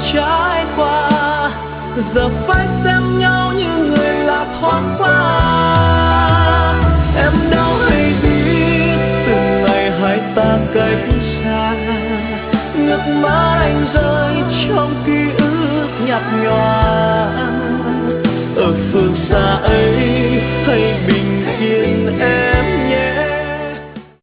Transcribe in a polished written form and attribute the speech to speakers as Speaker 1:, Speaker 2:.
Speaker 1: trải qua, giờ phải xem nhau như người lạ thoáng qua. Em đâu hay biết từng ngày hai ta cách xa, nước mắt anh rơi trong ký ức nhạt nhòa.